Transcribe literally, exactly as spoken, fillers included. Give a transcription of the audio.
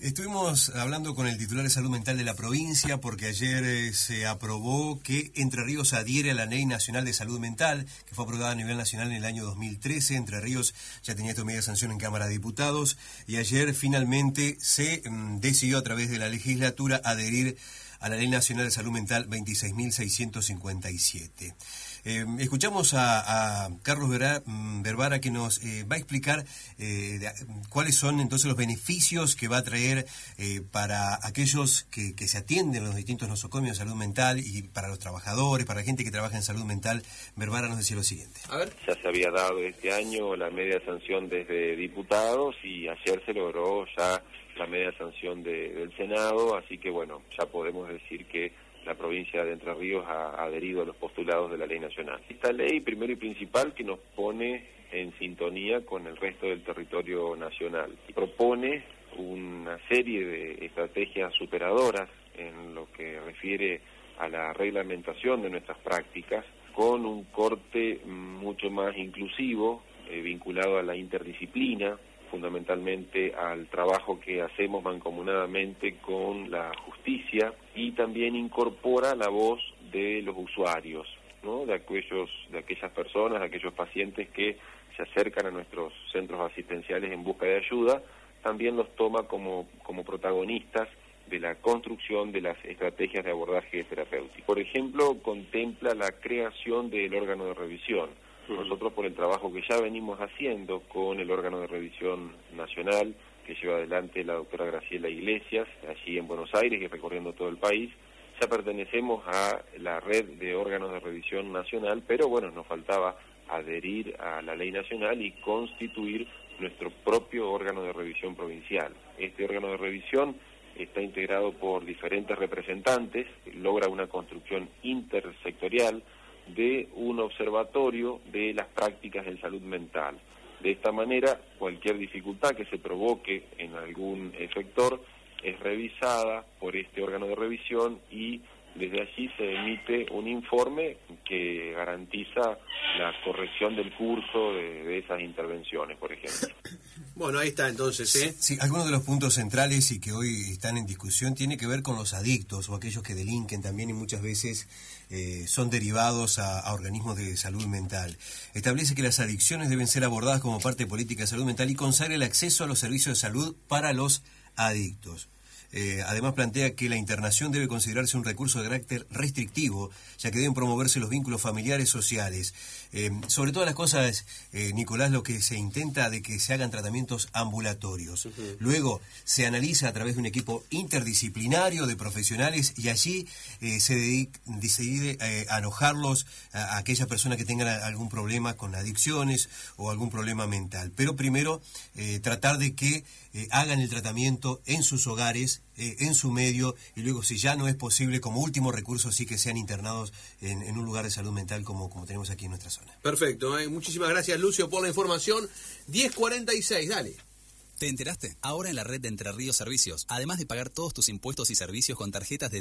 Estuvimos hablando con el titular de Salud Mental de la provincia porque ayer eh, se aprobó que Entre Ríos adhiere a la Ley Nacional de Salud Mental, que fue aprobada a nivel nacional en el año dos mil trece. Entre Ríos ya tenía esta media sanción en Cámara de Diputados y ayer finalmente se mm, decidió a través de la legislatura adherir a la Ley Nacional de Salud Mental veintiséis mil seiscientos cincuenta y siete. Eh, escuchamos a, a Carlos Verbara que nos eh, va a explicar eh, de, cuáles son entonces los beneficios que va a traer eh, para aquellos que, que se atienden en los distintos nosocomios de salud mental y para los trabajadores, para la gente que trabaja en salud mental. Verbara nos decía lo siguiente. A ver. Ya se había dado este año la media sanción desde diputados y ayer se logró ya la media sanción de, del Senado, así que bueno, ya podemos decir que la provincia de Entre Ríos ha adherido a los postulados de la ley nacional. Esta ley, primero y principal, que nos pone en sintonía con el resto del territorio nacional. Propone una serie de estrategias superadoras en lo que refiere a la reglamentación de nuestras prácticas, con un corte mucho más inclusivo, eh, vinculado a la interdisciplina, fundamentalmente al trabajo que hacemos mancomunadamente con la justicia, y también incorpora la voz de los usuarios, ¿no? de aquellos, de aquellas personas, de aquellos pacientes que se acercan a nuestros centros asistenciales en busca de ayuda, también los toma como, como protagonistas de la construcción de las estrategias de abordaje terapéutico. Por ejemplo, contempla la creación del órgano de revisión. Nosotros, por el trabajo que ya venimos haciendo con el órgano de revisión nacional que lleva adelante la doctora Graciela Iglesias, allí en Buenos Aires y recorriendo todo el país, ya pertenecemos a la red de órganos de revisión nacional, pero bueno, nos faltaba adherir a la ley nacional y constituir nuestro propio órgano de revisión provincial. Este órgano de revisión está integrado por diferentes representantes, logra una construcción intersectorial de un observatorio de las prácticas en salud mental. De esta manera, cualquier dificultad que se provoque en algún efector es revisada por este órgano de revisión y desde allí se emite un informe que garantiza la corrección del curso de, de esas intervenciones, por ejemplo. Bueno, ahí está entonces, ¿eh? Sí, algunos de los puntos centrales y que hoy están en discusión tiene que ver con los adictos o aquellos que delinquen también y muchas veces eh, son derivados a, a organismos de salud mental. Establece que las adicciones deben ser abordadas como parte de política de salud mental y consagra el acceso a los servicios de salud para los adictos. Eh, además plantea que la internación debe considerarse un recurso de carácter restrictivo, ya que deben promoverse los vínculos familiares sociales. Eh, sobre todas las cosas, eh, Nicolás, lo que se intenta de que se hagan tratamientos ambulatorios. Uh-huh. Luego se analiza a través de un equipo interdisciplinario de profesionales y allí eh, se decide eh, alojarlos a, a aquellas personas que tengan algún problema con adicciones o algún problema mental. Pero primero eh, tratar de que eh, hagan el tratamiento en sus hogares, Eh, en su medio, y luego si ya no es posible, como último recurso, sí que sean internados en, en un lugar de salud mental como, como tenemos aquí en nuestra zona. Perfecto, ¿eh? Muchísimas gracias, Lucio, por la información. diez cuarenta y seis, dale. ¿Te enteraste? Ahora en la red de Entre Ríos Servicios, además de pagar todos tus impuestos y servicios con tarjetas de